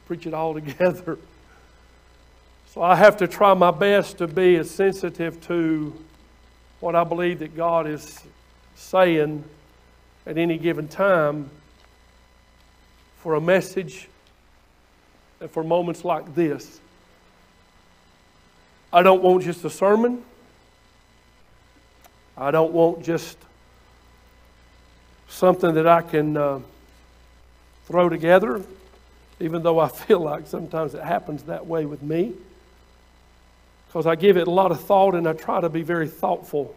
preach it all together. So I have to try my best to be as sensitive to what I believe that God is saying at any given time for a message and for moments like this. I don't want just a sermon. I don't want just something that I can throw together, even though I feel like sometimes it happens that way with me. Because I give it a lot of thought and I try to be very thoughtful.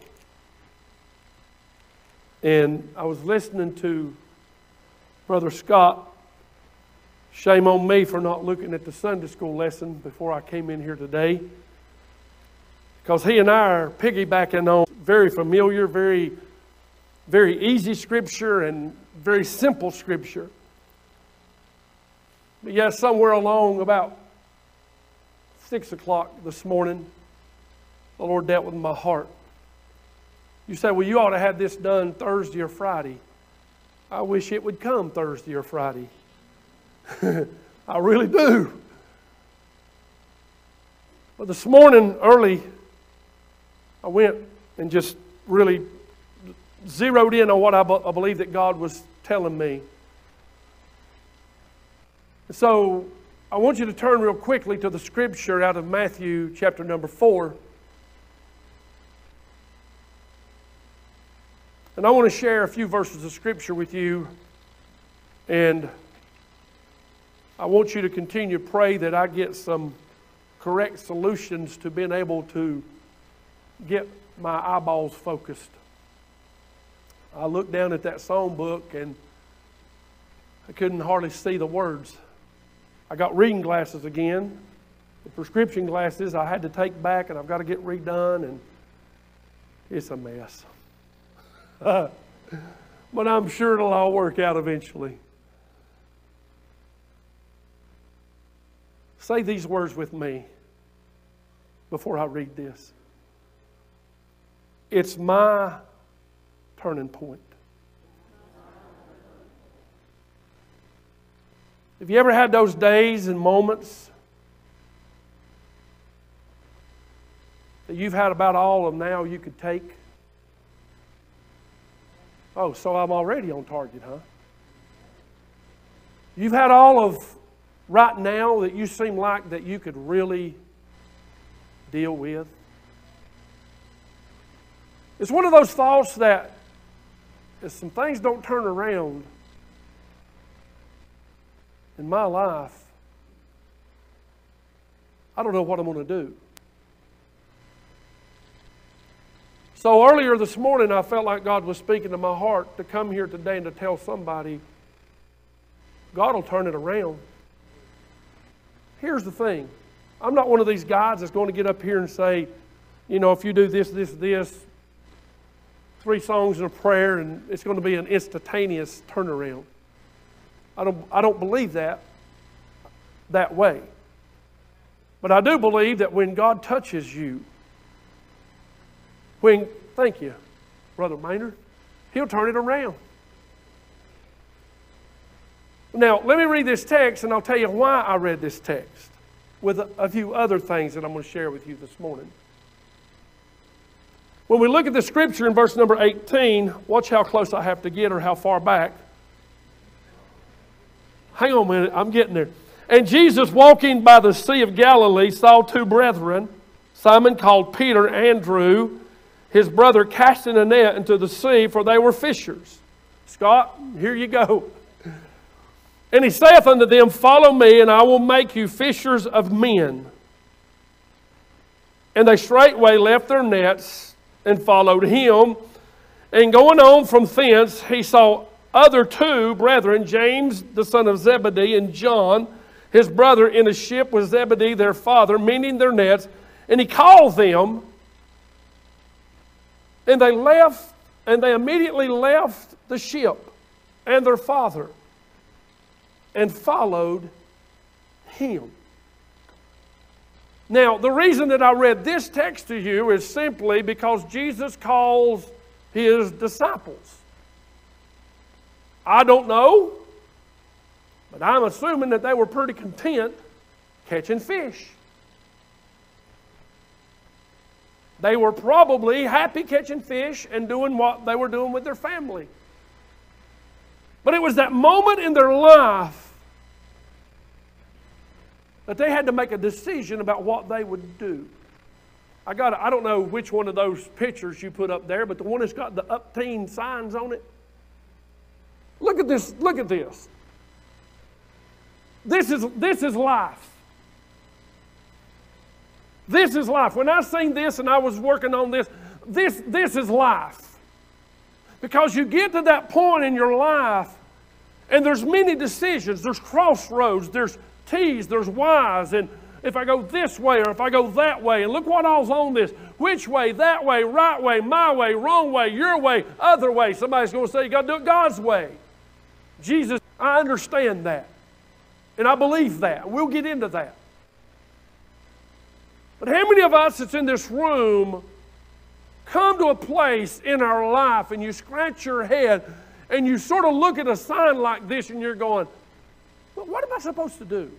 And I was listening to Brother Scott. Shame on me for not looking at the Sunday school lesson before I came in here today. Because he and I are piggybacking on very familiar, very, very easy scripture and very simple scripture. But yet somewhere along about 6 o'clock this morning, the Lord dealt with my heart. You say, well, you ought to have this done Thursday or Friday. I wish it would come Thursday or Friday. I really do. But this morning early, I went and just really zeroed in on what I believe that God was telling me. So I want you to turn real quickly to the scripture out of Matthew chapter number 4. And I want to share a few verses of scripture with you. And I want you to continue to pray that I get some correct solutions to being able to get my eyeballs focused. I looked down at that song book and I couldn't hardly see the words. I got reading glasses again. The prescription glasses I had to take back and I've got to get redone, and it's a mess. But I'm sure it'll all work out eventually. Say these words with me before I read this. It's my turning point. Have you ever had those days and moments that you've had about all of now you could take? Oh, so I'm already on target, huh? You've had all of right now that you seem like that you could really deal with. It's one of those thoughts that if some things don't turn around in my life, I don't know what I'm going to do. So earlier this morning, I felt like God was speaking to my heart to come here today and to tell somebody, God will turn it around. Here's the thing. I'm not one of these guys that's going to get up here and say, you know, if you do this, 3 songs and a prayer, and it's going to be an instantaneous turnaround. I don't believe that way. But I do believe that when God touches you, thank you, Brother Maynard, He'll turn it around. Now, let me read this text, and I'll tell you why I read this text with a few other things that I'm going to share with you this morning. When we look at the scripture in verse number 18, watch how close I have to get or how far back. Hang on a minute, I'm getting there. And Jesus, walking by the Sea of Galilee, saw 2 brethren, Simon called Peter, Andrew, his brother, casting a net into the sea, for they were fishers. Scott, here you go. And he saith unto them, Follow me, and I will make you fishers of men. And they straightway left their nets and followed him. And going on from thence, he saw other 2 brethren, James the son of Zebedee, and John, his brother, in a ship with Zebedee their father, mending their nets. And he called them, and they immediately left the ship and their father and followed him. Now, the reason that I read this text to you is simply because Jesus calls his disciples. I don't know But I'm assuming that they were pretty content catching fish. They were probably happy catching fish and doing what they were doing with their family. But it was that moment in their life that they had to make a decision about what they would do. I don't know which one of those pictures you put up there, but the one that's got the up-teen signs on it. Look at this. Look at this. This is life. This is life. When I seen this and I was working on this is life. Because you get to that point in your life and there's many decisions. There's crossroads. There's T's. There's Y's. And if I go this way or if I go that way. And look what all's on this. Which way, that way, right way, my way, wrong way, your way, other way. Somebody's going to say you got to do it God's way. Jesus, I understand that. And I believe that. We'll get into that. But how many of us that's in this room come to a place in our life and you scratch your head and you sort of look at a sign like this and you're going, well, what am I supposed to do?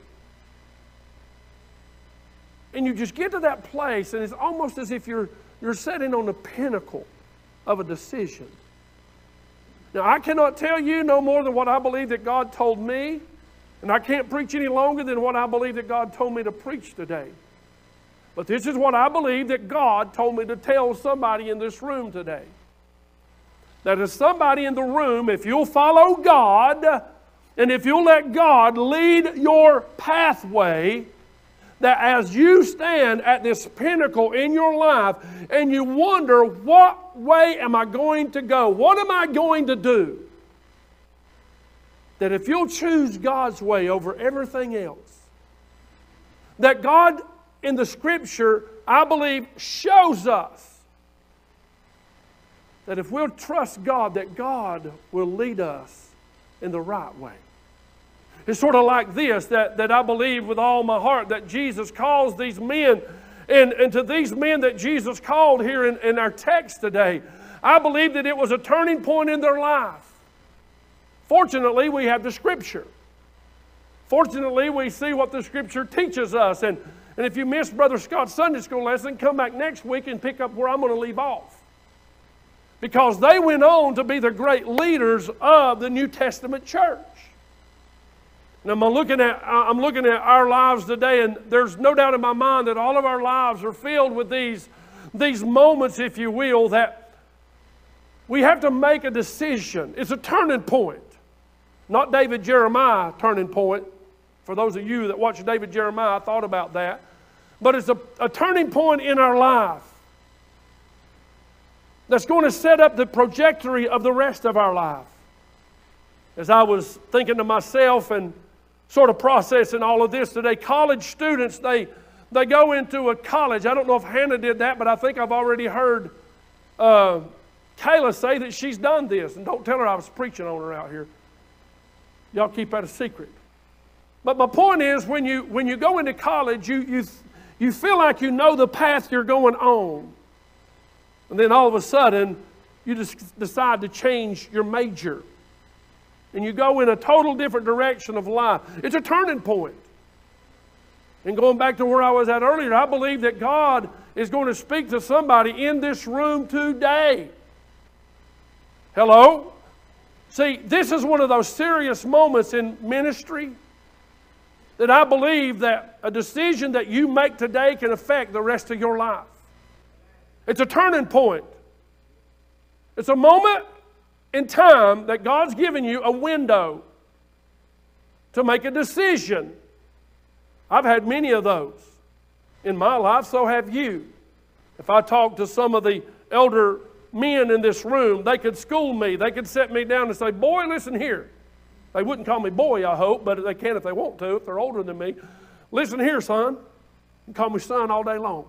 And you just get to that place and it's almost as if you're sitting on the pinnacle of a decision. Now, I cannot tell you no more than what I believe that God told me, and I can't preach any longer than what I believe that God told me to preach today. But this is what I believe that God told me to tell somebody in this room today. That is somebody in the room, if you'll follow God, and if you'll let God lead your pathway, that as you stand at this pinnacle in your life and you wonder, what way am I going to go? What am I going to do? That if you'll choose God's way over everything else, that God in the Scripture, I believe, shows us that if we'll trust God, that God will lead us in the right way. It's sort of like this, that I believe with all my heart that Jesus calls these men, and to these men that Jesus called here in our text today, I believe that it was a turning point in their life. Fortunately, we have the Scripture. Fortunately, we see what the Scripture teaches us. And if you missed Brother Scott's Sunday school lesson, come back next week and pick up where I'm going to leave off. Because they went on to be the great leaders of the New Testament church. And I'm looking at our lives today, and there's no doubt in my mind that all of our lives are filled with these moments, if you will, that we have to make a decision. It's a turning point. Not David Jeremiah turning point. For those of you that watch David Jeremiah, I thought about that. But it's a turning point in our life that's going to set up the trajectory of the rest of our life. As I was thinking to myself and sort of processing all of this today, college students, they go into a college. I don't know if Hannah did that, but I think I've already heard Kayla say that she's done this. And don't tell her I was preaching on her out here. Y'all keep that a secret. But my point is, when you go into college, you feel like you know the path you're going on. And then all of a sudden, you just decide to change your major. And you go in a total different direction of life. It's a turning point. And going back to where I was at earlier, I believe that God is going to speak to somebody in this room today. Hello? See, this is one of those serious moments in ministry that I believe that a decision that you make today can affect the rest of your life. It's a turning point. It's a moment in time that God's given you a window to make a decision. I've had many of those in my life, so have you. If I talk to some of the elder men in this room, they could school me. They could sit me down and say, boy, listen here. They wouldn't call me boy, I hope, but they can if they want to, if they're older than me. Listen here, son. You can call me son all day long.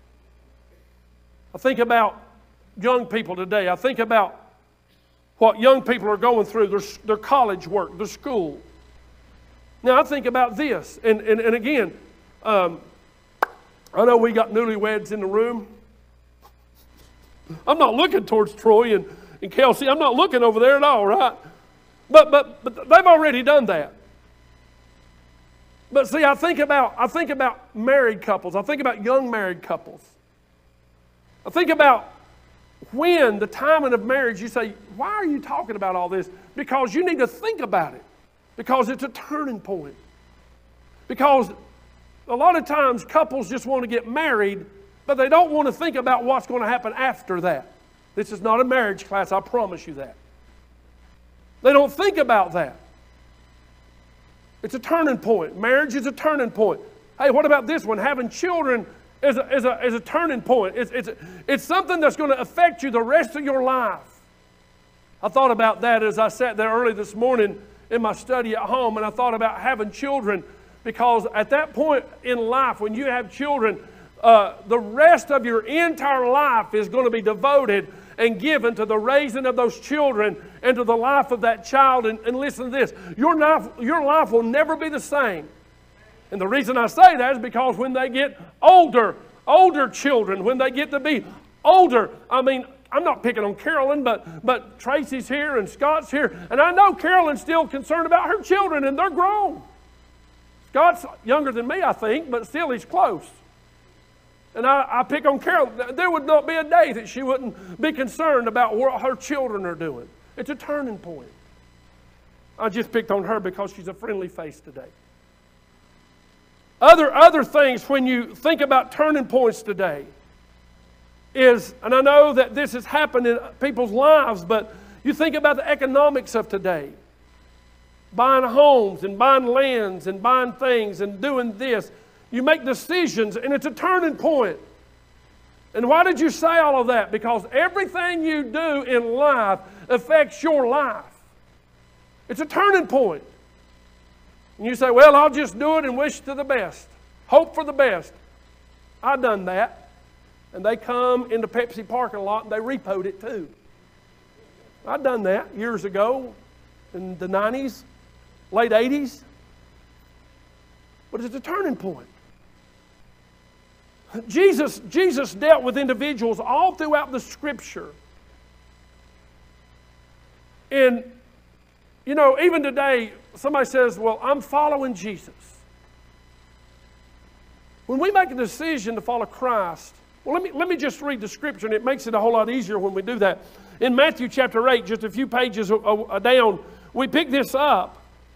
I think about young people today. I think about what young people are going through, their college work, their school. Now, I think about this, and again, I know we got newlyweds in the room. I'm not looking towards Troy and Kelsey. I'm not looking over there at all, right? But they've already done that. But see, I think about married couples. I think about young married couples. I think about when the timing of marriage, you say, why are you talking about all this? Because you need to think about it. Because it's a turning point. Because a lot of times couples just want to get married, but they don't want to think about what's going to happen after that. This is not a marriage class, I promise you that. They don't think about that. It's a turning point. Marriage is a turning point. Hey, what about this one? Having children is a turning point. It's something that's going to affect you the rest of your life. I thought about that as I sat there early this morning in my study at home, and I thought about having children, because at that point in life, when you have children, the rest of your entire life is going to be devoted and given to the raising of those children and to the life of that child. And listen to this, your life will never be the same. And the reason I say that is because when they get older children, when they get to be older, I mean, I'm not picking on Carolyn, but Tracy's here and Scott's here. And I know Carolyn's still concerned about her children, and they're grown. Scott's younger than me, I think, but still he's close. And I pick on Carolyn. There would not be a day that she wouldn't be concerned about what her children are doing. It's a turning point. I just picked on her because she's a friendly face today. Other things when you think about turning points today is, and I know that this has happened in people's lives, but you think about the economics of today. Buying homes and buying lands and buying things and doing this. You make decisions, and it's a turning point. And why did you say all of that? Because everything you do in life affects your life. It's a turning point. And you say, well, I'll just do it and wish to the best. Hope for the best. I've done that. And they come into Pepsi parking lot and they repoed it too. I've done that years ago in the 90s, late 80s. But it's a turning point. Jesus dealt with individuals all throughout the Scripture. And, you know, even today, somebody says, well, I'm following Jesus. When we make a decision to follow Christ, well, let me just read the Scripture, and it makes it a whole lot easier when we do that. In Matthew chapter 8, just a few pages down, we pick this up.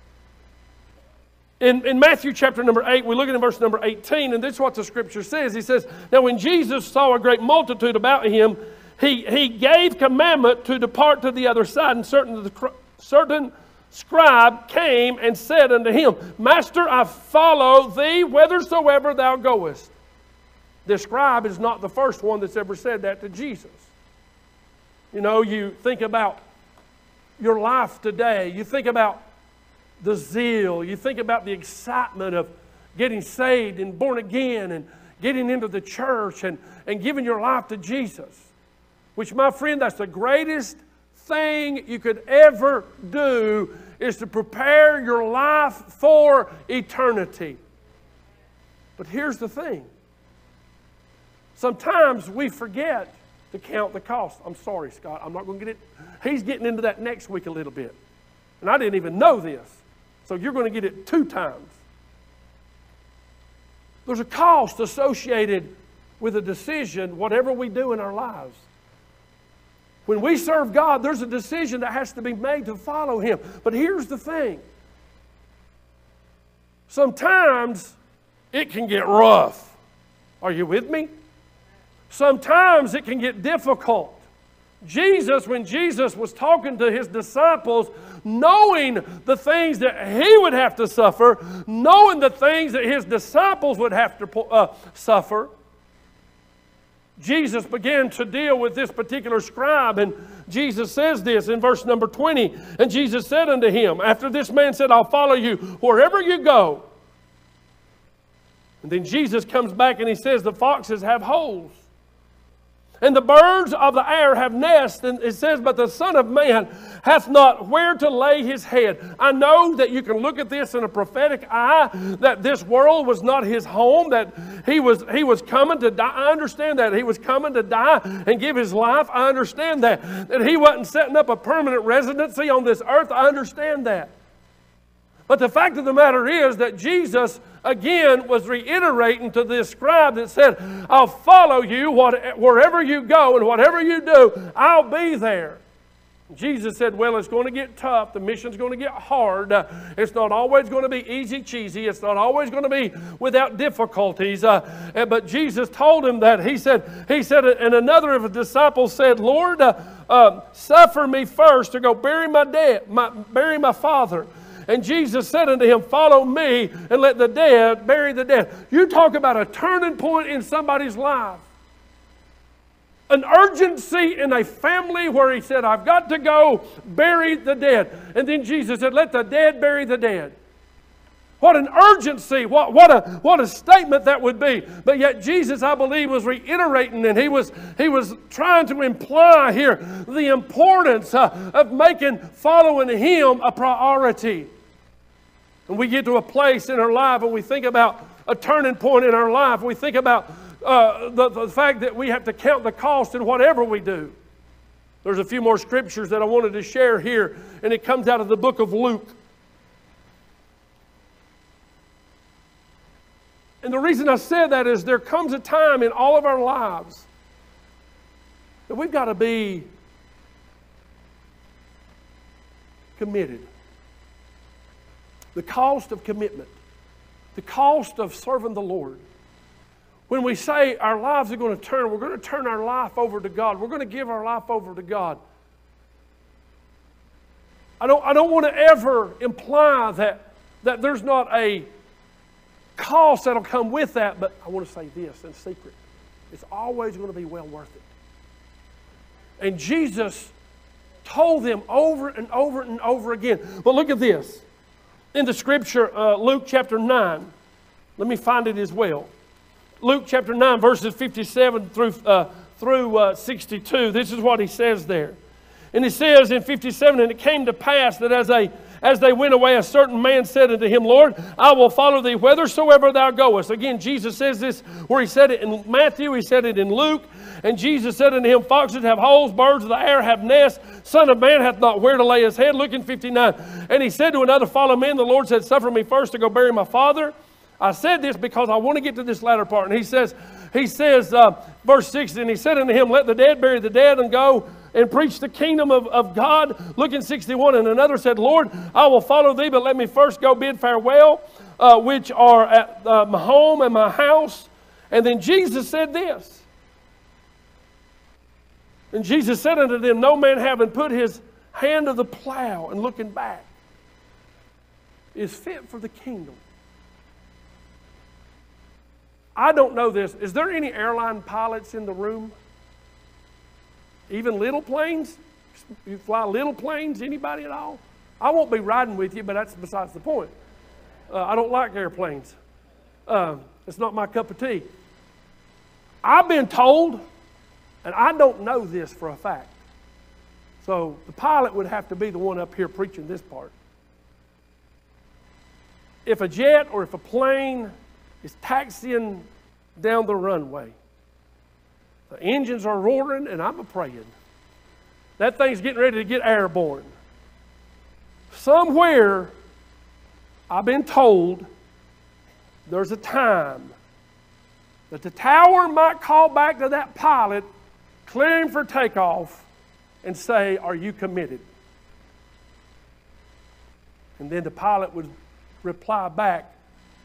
In Matthew chapter number 8, we look at verse number 18, and this is what the Scripture says. He says, now when Jesus saw a great multitude about him, he gave commandment to depart to the other side, and certain scribe came and said unto him, Master, I follow thee whithersoever thou goest. The scribe is not the first one that's ever said that to Jesus. You know, you think about your life today. You think about the zeal. You think about the excitement of getting saved and born again and getting into the church and giving your life to Jesus. Which, my friend, that's the greatest thing you could ever do, is to prepare your life for eternity. But here's the thing. Sometimes we forget to count the cost. I'm sorry, Scott. I'm not going to get it. He's getting into that next week a little bit. And I didn't even know this. So you're going to get it 2 times. There's a cost associated with a decision, whatever we do in our lives. When we serve God, there's a decision that has to be made to follow Him. But here's the thing. Sometimes it can get rough. Are you with me? Sometimes it can get difficult. When Jesus was talking to His disciples, knowing the things that He would have to suffer, knowing the things that His disciples would have to suffer, Jesus began to deal with this particular scribe, and Jesus says this in verse number 20, and Jesus said unto him, after this man said, I'll follow you wherever you go. And then Jesus comes back and He says, the foxes have holes, and the birds of the air have nests. And it says, but the Son of Man hath not where to lay His head. I know that you can look at this in a prophetic eye, that this world was not His home, that He was coming to die. I understand that. He was coming to die and give His life. I understand that. That He wasn't setting up a permanent residency on this earth. I understand that. But the fact of the matter is that Jesus, again, was reiterating to this scribe that said, I'll follow you wherever you go and whatever you do, I'll be there. Jesus said, well, it's going to get tough. The mission's going to get hard. It's not always going to be easy cheesy. It's not always going to be without difficulties. But Jesus told him that. He said, and another of his disciples said, Lord, suffer me first to go bury my father. And Jesus said unto him, follow me and let the dead bury the dead. You talk about a turning point in somebody's life. An urgency in a family where he said, I've got to go bury the dead. And then Jesus said, let the dead bury the dead. What an urgency, what a statement that would be. But yet Jesus, I believe, was reiterating, and he was trying to imply here the importance of making following him a priority. And we get to a place in our life and we think about a turning point in our life. We think about the fact that we have to count the cost in whatever we do. There's a few more scriptures that I wanted to share here, and it comes out of the book of Luke. And the reason I said that is there comes a time in all of our lives that we've got to be committed. The cost of commitment. The cost of serving the Lord. When we say our lives are going to turn, we're going to turn our life over to God. We're going to give our life over to God. I don't want to ever imply that there's not a cost that'll come with that, but I want to say this in secret. It's always going to be well worth it. And Jesus told them over and over and over again. But look at this. In the scripture, Luke chapter 9. Let me find it as well. Luke chapter 9, verses 57 through 62. This is what he says there. And he says in 57, and it came to pass that as they went away, a certain man said unto him, Lord, I will follow thee whithersoever thou goest. Again, Jesus says this where he said it in Matthew, he said it in Luke. And Jesus said unto him, foxes have holes, birds of the air have nests, Son of man hath not where to lay his head. Look in 59. And he said to another, follow me. And the Lord said, suffer me first to go bury my father. I said this because I want to get to this latter part. And he says, verse 60, and he said unto him, let the dead bury the dead and go and preach the kingdom of God. Look in 61, and another said, Lord, I will follow thee, but let me first go bid farewell, which are at my home and my house. And then Jesus said this. And Jesus said unto them, no man having put his hand to the plow and looking back is fit for the kingdom. I don't know this. Is there any airline pilots in the room? Even little planes? You fly little planes? Anybody at all? I won't be riding with you, but that's besides the point. I don't like airplanes. It's not my cup of tea. I've been told, and I don't know this for a fact, so the pilot would have to be the one up here preaching this part. If a jet or if a plane is taxiing down the runway, the engines are roaring, and I'm a-praying. That thing's getting ready to get airborne. Somewhere, I've been told, there's a time that the tower might call back to that pilot, clear him for takeoff, and say, are you committed? And then the pilot would reply back,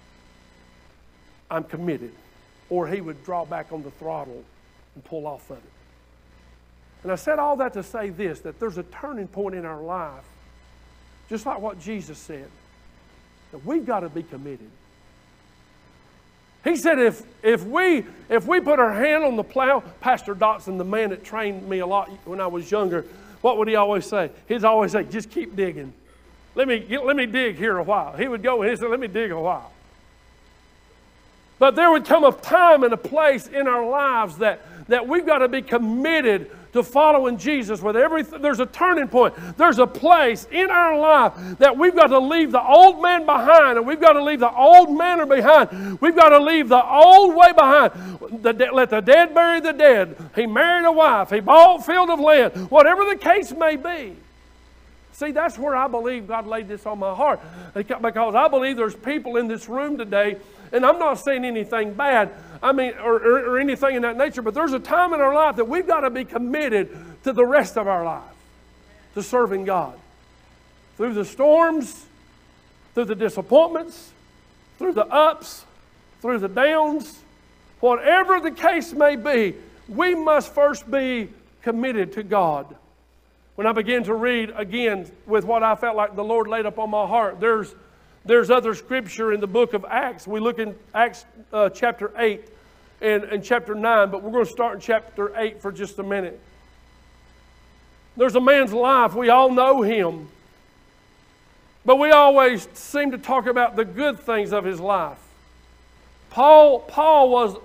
I'm committed. Or he would draw back on the throttle and pull off of it. And I said all that to say this, that there's a turning point in our life, just like what Jesus said, that we've got to be committed. He said if we put our hand on the plow, Pastor Dotson, the man that trained me a lot when I was younger, what would he always say? He'd always say, just keep digging. Let me dig here a while. He would go and he'd say, let me dig a while. But there would come a time and a place in our lives that we've got to be committed to following Jesus with everything. There's a turning point. There's a place in our life that we've got to leave the old man behind, and we've got to leave the old manner behind. We've got to leave the old way behind. Let the dead bury the dead. He married a wife. He bought a field of land. Whatever the case may be. See, that's where I believe God laid this on my heart. Because I believe there's people in this room today, and I'm not saying anything bad, or anything in that nature, but there's a time in our life that we've got to be committed to the rest of our life, to serving God. Through the storms, through the disappointments, through the ups, through the downs, whatever the case may be, we must first be committed to God. When I began to read again with what I felt like the Lord laid upon my heart, there's other scripture in the book of Acts. We look in Acts chapter 8 and chapter 9, but we're going to start in chapter 8 for just a minute. There's a man's life. We all know him. But we always seem to talk about the good things of his life. Saul was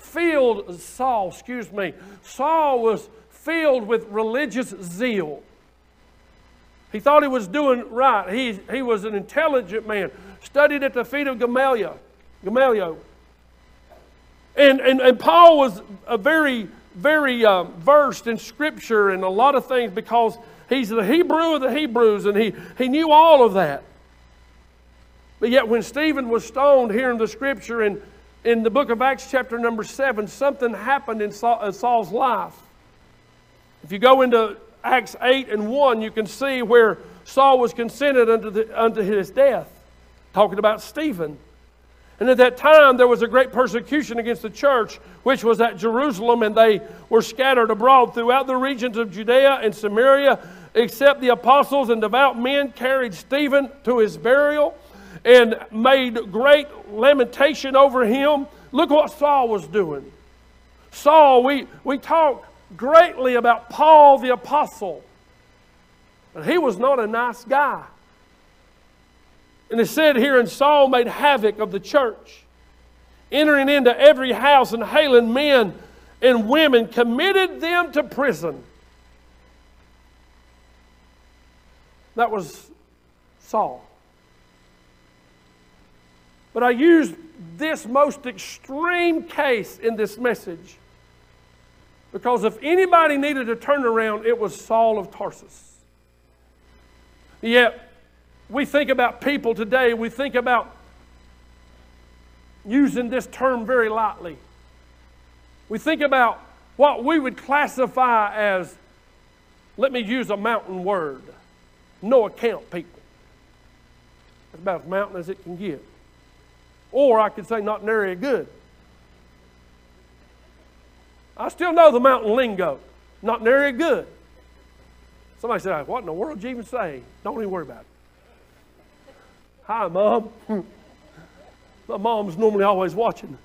filled with religious zeal. He thought he was doing right. He was an intelligent man, studied at the feet of Gamaliel. And Paul was a very versed in Scripture and a lot of things because he's the Hebrew of the Hebrews, and he knew all of that. But yet when Stephen was stoned here in the Scripture, in the book of Acts chapter number 7, something happened in Saul's life. If you go into Acts 8 and 1, you can see where Saul was consented unto his death, talking about Stephen. And at that time, there was a great persecution against the church, which was at Jerusalem, and they were scattered abroad throughout the regions of Judea and Samaria, except the apostles and devout men carried Stephen to his burial and made great lamentation over him. Look what Saul was doing. Saul, we talk greatly about Paul the apostle, but he was not a nice guy. And it said here, and Saul made havoc of the church, entering into every house and hailing men and women, committed them to prison. That was Saul. But I used this most extreme case in this message because if anybody needed a turnaround, it was Saul of Tarsus. Yet, we think about people today, we think about using this term very lightly. We think about what we would classify as, let me use a mountain word, no account people. That's about as mountain as it can get. Or I could say not nary good. I still know the mountain lingo, not nary good. Somebody said, what in the world did you even say? Don't even worry about it. Hi, Mom. My mom's normally always watching.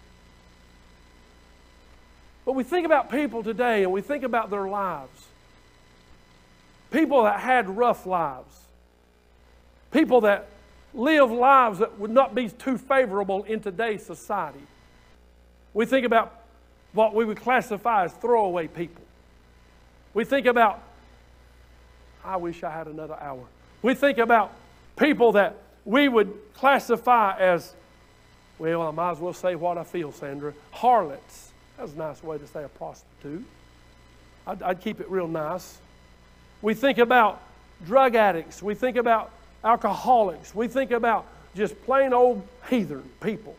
But we think about people today and we think about their lives. People that had rough lives. People that live lives that would not be too favorable in today's society. We think about what we would classify as throwaway people. We think about, I wish I had another hour. We think about people that we would classify as, well, I might as well say what I feel, Sandra, harlots. That's a nice way to say a prostitute. I'd keep it real nice. We think about drug addicts. We think about alcoholics. We think about just plain old heathen people.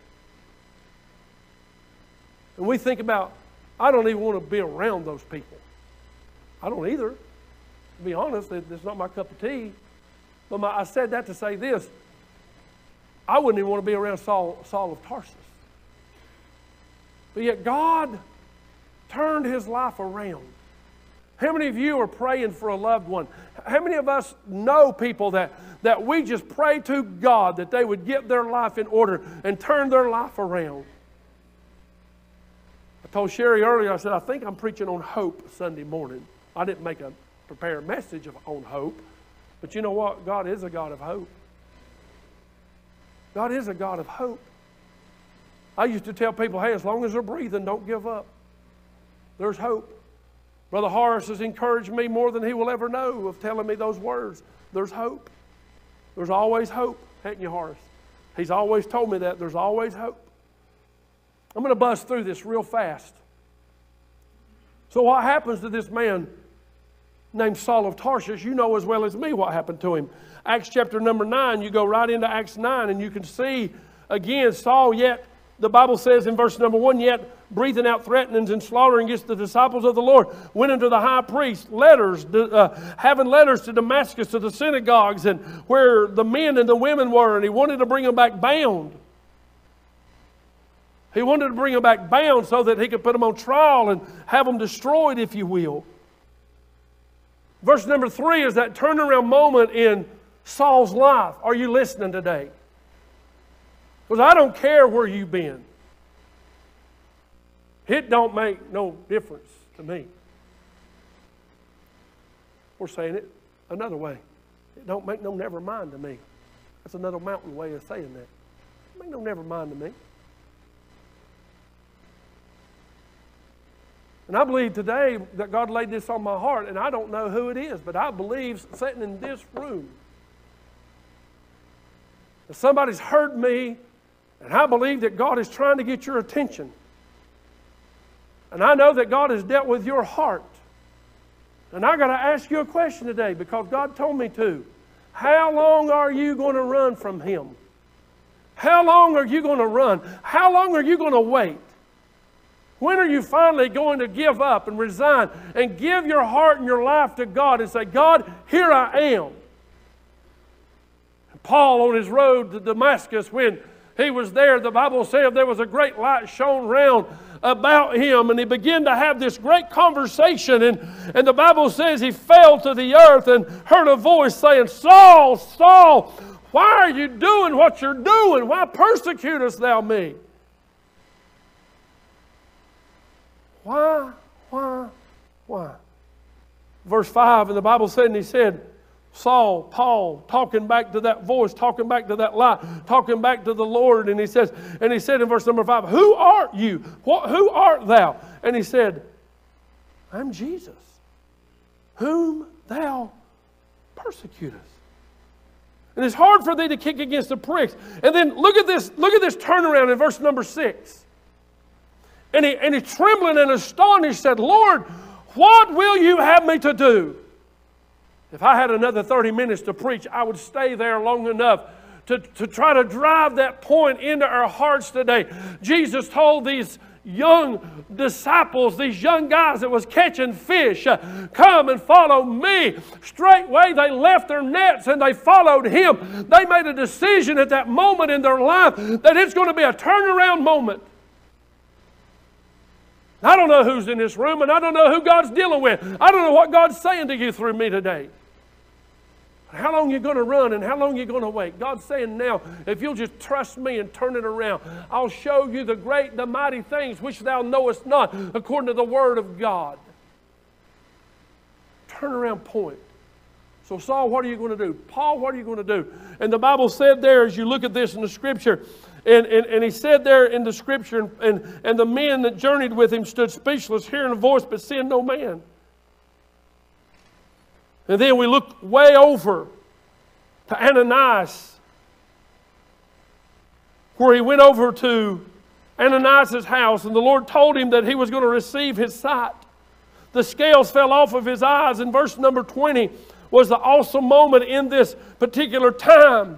And we think about, I don't even want to be around those people. I don't either. To be honest, it's not my cup of tea. But I said that to say this. I wouldn't even want to be around Saul of Tarsus. But yet God turned his life around. How many of you are praying for a loved one? How many of us know people that we just pray to God that they would get their life in order and turn their life around? I told Sherry earlier, I said, I think I'm preaching on hope Sunday morning. I didn't prepare a message on hope. But you know what? God is a God of hope. God is a God of hope. I used to tell people, hey, as long as they're breathing, don't give up. There's hope. Brother Horace has encouraged me more than he will ever know of telling me those words. There's hope. There's always hope, haven't you, Horace? He's always told me that. There's always hope. I'm going to buzz through this real fast. So what happens to this man? named Saul of Tarsus. You know as well as me what happened to him. Acts chapter number 9, you go right into Acts 9 and you can see again Saul yet, the Bible says in verse number 1, yet breathing out threatenings and slaughtering against the disciples of the Lord, went unto the high priest, having letters to Damascus, to the synagogues, and where the men and the women were, and he wanted to bring them back bound. He wanted to bring them back bound so that he could put them on trial and have them destroyed, if you will. Verse number 3 is that turnaround moment in Saul's life. Are you listening today? Because I don't care where you've been. It don't make no difference to me. We're saying it another way. It don't make no never mind to me. That's another mountain way of saying that. It make no never mind to me. And I believe today that God laid this on my heart, and I don't know who it is, but I believe sitting in this room that somebody's heard me, and I believe that God is trying to get your attention. And I know that God has dealt with your heart. And I got to ask you a question today because God told me to. How long are you going to run from Him? How long are you going to run? How long are you going to wait? When are you finally going to give up and resign and give your heart and your life to God and say, God, here I am? And Paul on his road to Damascus, when he was there, the Bible said there was a great light shone round about him, and he began to have this great conversation, and the Bible says he fell to the earth and heard a voice saying, Saul, Saul, why are you doing what you're doing? Why persecutest thou me? Why? Verse 5, and the Bible said, and he said, Saul, Paul, talking back to that voice, talking back to that light, talking back to the Lord, and he said in verse number 5, who art you? Who art thou? And he said, I'm Jesus, whom thou persecutest. And it's hard for thee to kick against the pricks. And then look at this turnaround in verse number 6. And he trembling and astonished said, Lord, what will you have me to do? If I had another 30 minutes to preach, I would stay there long enough to try to drive that point into our hearts today. Jesus told these young disciples, these young guys that was catching fish, come and follow me. Straightway they left their nets and they followed Him. They made a decision at that moment in their life that it's going to be a turnaround moment. I don't know who's in this room, and I don't know who God's dealing with. I don't know what God's saying to you through me today. How long are you going to run and how long are you going to wait? God's saying now, if you'll just trust me and turn it around, I'll show you the great, the mighty things which thou knowest not, according to the Word of God. Turnaround point. So Saul, what are you going to do? Paul, what are you going to do? And the Bible said there, as you look at this in the Scripture, and he said there in the Scripture, and the men that journeyed with him stood speechless, hearing a voice, but seeing no man. And then we look way over to Ananias, where he went over to Ananias' house, and the Lord told him that he was going to receive his sight. The scales fell off of his eyes, and verse number 20 was the awesome moment in this particular time.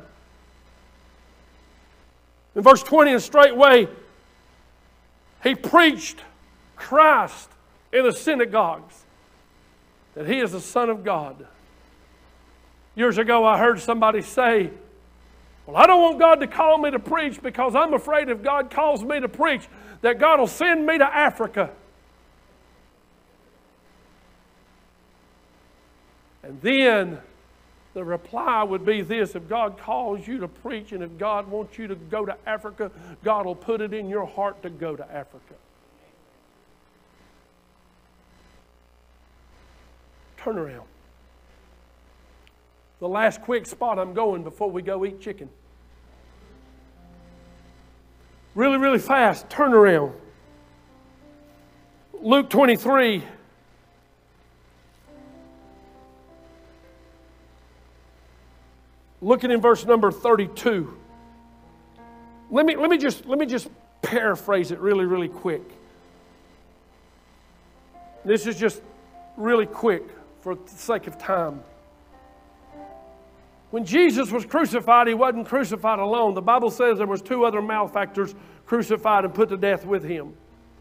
In verse 20, and straightway, he preached Christ in the synagogues, that He is the Son of God. Years ago, I heard somebody say, well, I don't want God to call me to preach because I'm afraid if God calls me to preach, that God will send me to Africa. And then the reply would be this: if God calls you to preach and if God wants you to go to Africa, God will put it in your heart to go to Africa. Turn around. The last quick spot I'm going before we go eat chicken. Really, really fast. Turn around. Luke 23. Looking in verse number 32. Let me just paraphrase it really, really quick. This is just really quick for the sake of time. When Jesus was crucified, he wasn't crucified alone. The Bible says there was 2 other malefactors crucified and put to death with him.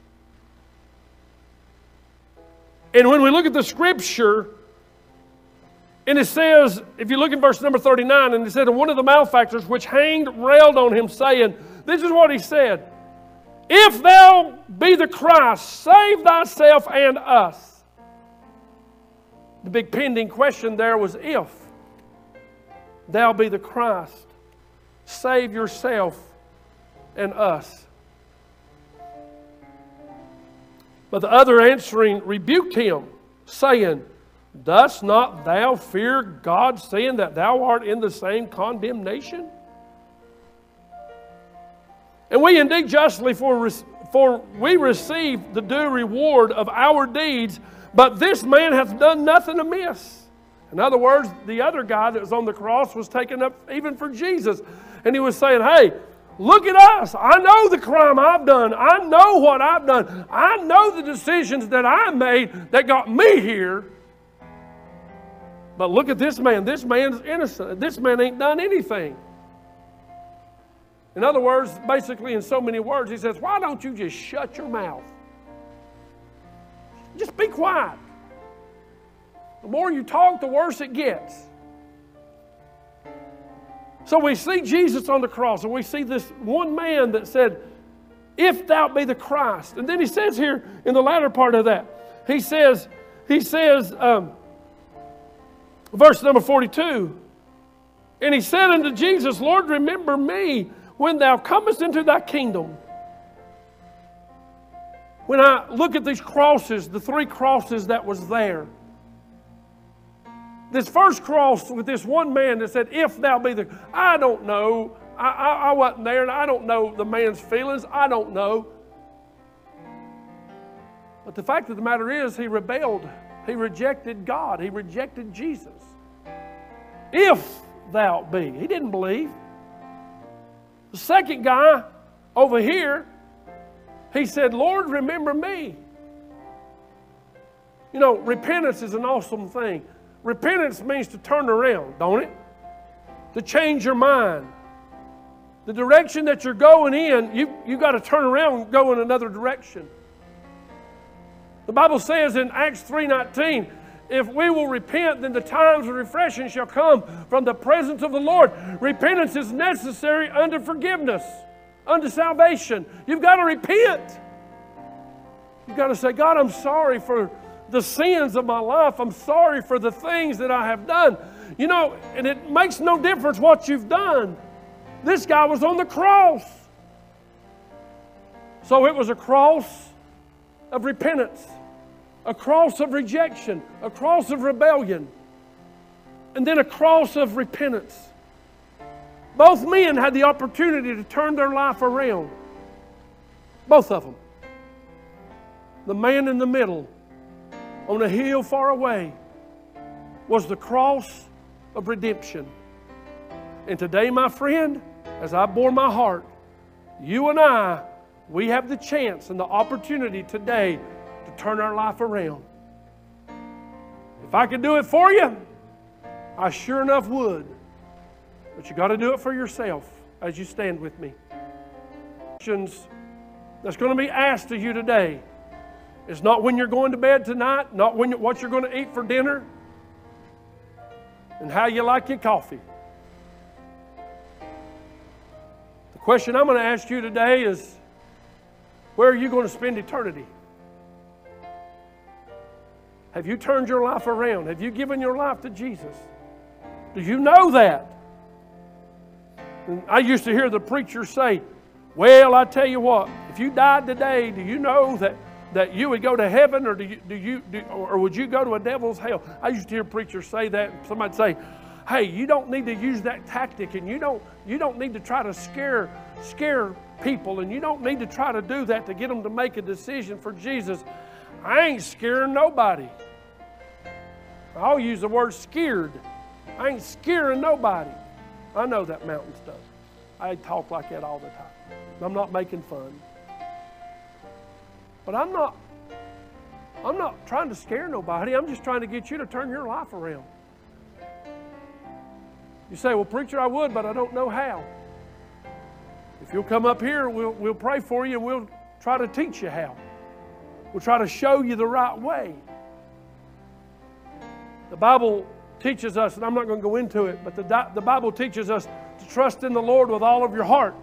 And when we look at the scripture, and it says, if you look in verse number 39, and it said, and one of the malefactors which hanged railed on him, saying, this is what he said, if thou be the Christ, save thyself and us. The big pending question there was, if thou be the Christ, save yourself and us. But the other answering rebuked him, saying, dost not thou fear God, saying that thou art in the same condemnation? And we indeed justly, for we receive the due reward of our deeds, but this man hath done nothing amiss. In other words, the other guy that was on the cross was taken up even for Jesus. And he was saying, hey, look at us. I know the crime I've done. I know what I've done. I know the decisions that I made that got me here. But look at this man. This man's innocent. This man ain't done anything. In other words, basically in so many words, he says, why don't you just shut your mouth? Just be quiet. The more you talk, the worse it gets. So we see Jesus on the cross, and we see this one man that said, if thou be the Christ. And then he says here in the latter part of that, he says, verse number 42, and he said unto Jesus, Lord, remember me when thou comest into thy kingdom. When I look at these crosses, the 3 crosses that was there, this first cross with this one man that said, if thou be the... I don't know. I wasn't there, and I don't know the man's feelings. I don't know. But the fact of the matter is, he rebelled. He rejected God. He rejected Jesus. If thou be. He didn't believe. The second guy over here, he said, Lord, remember me. You know, repentance is an awesome thing. Repentance means to turn around, don't it? To change your mind. The direction that you're going in, you got to turn around and go in another direction. The Bible says in Acts 3:19, if we will repent, then the times of refreshing shall come from the presence of the Lord. Repentance is necessary unto forgiveness, unto salvation. You've got to repent. You've got to say, God, I'm sorry for the sins of my life. I'm sorry for the things that I have done. You know, and it makes no difference what you've done. This guy was on the cross. So it was a cross of repentance, a cross of rejection, a cross of rebellion, and then a cross of repentance. Both men had the opportunity to turn their life around. Both of them. The man in the middle, on a hill far away, was the cross of redemption. And today, my friend, as I bore my heart, you and I, we have the chance and the opportunity today to turn our life around. If I could do it for you, I sure enough would. But you got to do it for yourself as you stand with me. Questions that's going to be asked of you today. It's not when you're going to bed tonight, not what you're going to eat for dinner, and how you like your coffee. The question I'm going to ask you today is, where are you going to spend eternity? Have you turned your life around? Have you given your life to Jesus? Do you know that? And I used to hear the preacher say, well, I tell you what, if you died today, do you know that you would go to heaven, or or would you go to a devil's hell? I used to hear preachers say that. Somebody'd say, hey, you don't need to use that tactic, and you don't need to try to scare people, and you don't need to try to do that to get them to make a decision for Jesus. I ain't scaring nobody. I'll use the word scared. I ain't scaring nobody. I know that mountain stuff. I talk like that all the time. I'm not making fun. But I'm I'm not trying to scare nobody. I'm just trying to get you to turn your life around. You say, well, preacher, I would, but I don't know how. If you'll come up here, we'll pray for you and we'll try to teach you how. We'll try to show you the right way. The Bible teaches us, and I'm not going to go into it, but the Bible teaches us to trust in the Lord with all of your heart.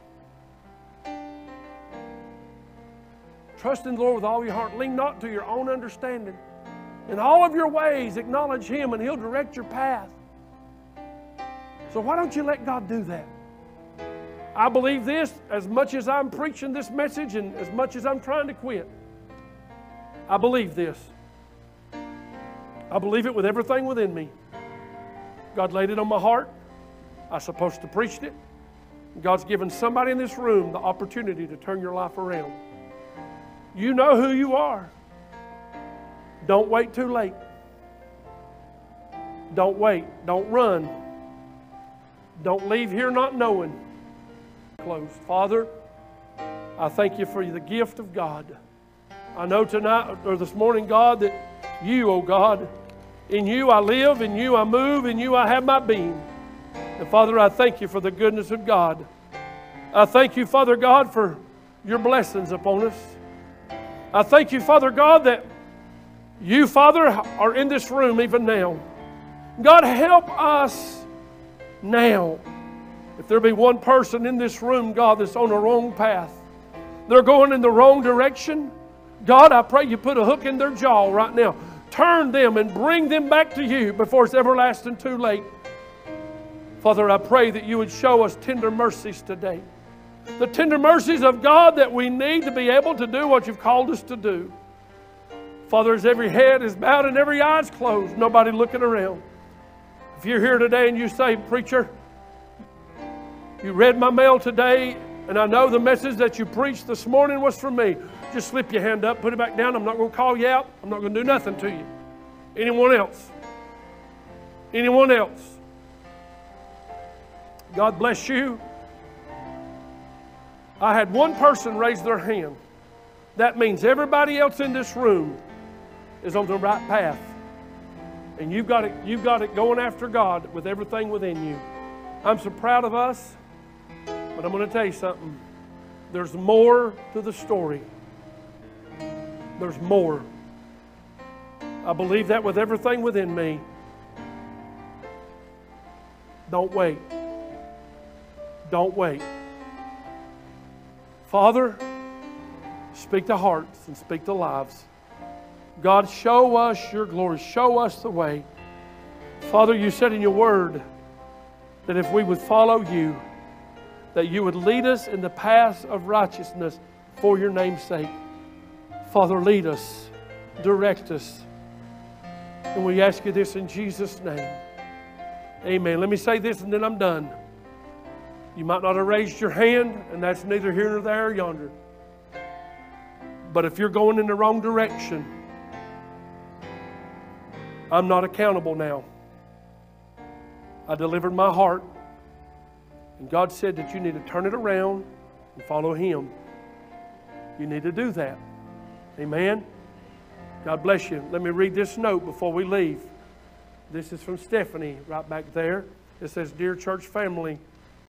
Trust in the Lord with all your heart. Lean not to your own understanding. In all of your ways, acknowledge Him, and He'll direct your path. So why don't you let God do that? I believe this as much as I'm preaching this message and as much as I'm trying to quit. I believe this. I believe it with everything within me. God laid it on my heart. I'm supposed to preach it. God's given somebody in this room the opportunity to turn your life around. You know who you are. Don't wait too late. Don't wait. Don't run. Don't leave here not knowing. Close. Father, I thank you for the gift of God. I know tonight or this morning, God, that you, oh God, in you I live, in you I move, in you I have my being. And Father, I thank you for the goodness of God. I thank you, Father God, for your blessings upon us. I thank you, Father God, that you, Father, are in this room even now. God, help us now. If there be one person in this room, God, that's on the wrong path, they're going in the wrong direction, God, I pray you put a hook in their jaw right now. Turn them and bring them back to you before it's everlasting too late. Father, I pray that you would show us tender mercies today. The tender mercies of God that we need to be able to do what you've called us to do. Father, as every head is bowed and every eye is closed, nobody looking around. If you're here today and you say, preacher, you read my mail today and I know the message that you preached this morning was for me, just slip your hand up, put it back down. I'm not going to call you out. I'm not going to do nothing to you. Anyone else? Anyone else? God bless you. I had one person raise their hand. That means everybody else in this room is on the right path. And you've got it going after God with everything within you. I'm so proud of us, but I'm going to tell you something. There's more to the story. There's more. I believe that with everything within me. Don't wait. Don't wait. Father, speak to hearts and speak to lives. God, show us your glory. Show us the way. Father, you said in your word that if we would follow you, that you would lead us in the paths of righteousness for your name's sake. Father, lead us, direct us. And we ask you this in Jesus' name. Amen. Let me say this and then I'm done. You might not have raised your hand, and that's neither here nor there or yonder. But if you're going in the wrong direction, I'm not accountable now. I delivered my heart, and God said that you need to turn it around and follow Him. You need to do that. Amen. God bless you. Let me read this note before we leave. This is from Stephanie right back there. It says, Dear church family,